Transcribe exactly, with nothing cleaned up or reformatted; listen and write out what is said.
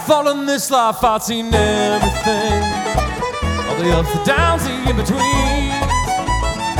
fallen this life, I've seen everything. All the ups and downs, the in between.